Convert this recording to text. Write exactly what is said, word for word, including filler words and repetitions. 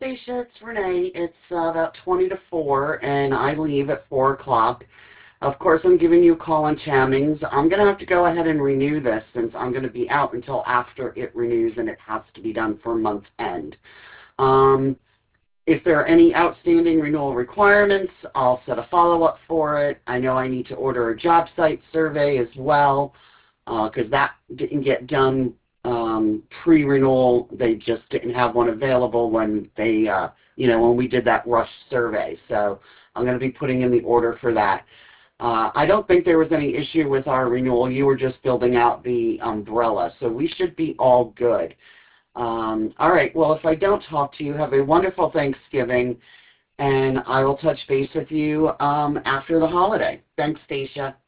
Stacia, it's Renee. It's uh, about twenty to four, and I leave at four o'clock. Of course, I'm giving you a call on Chammings. I'm going to have to go ahead and renew this since I'm going to be out until after it renews, and it has to be done for month end. Um, if there are any outstanding renewal requirements, I'll set a follow-up for it. I know I need to order a job site survey as well, because uh, that didn't get done um, pre-renewal. They just didn't have one available when they, uh, you know, when we did that rush survey. So I'm going to be putting in the order for that. Uh, I don't think there was any issue with our renewal. You were just building out the umbrella, so we should be all good. Um, all right, well, if I don't talk to you, have a wonderful Thanksgiving, and I will touch base with you um, after the holiday. Thanks, Stacia.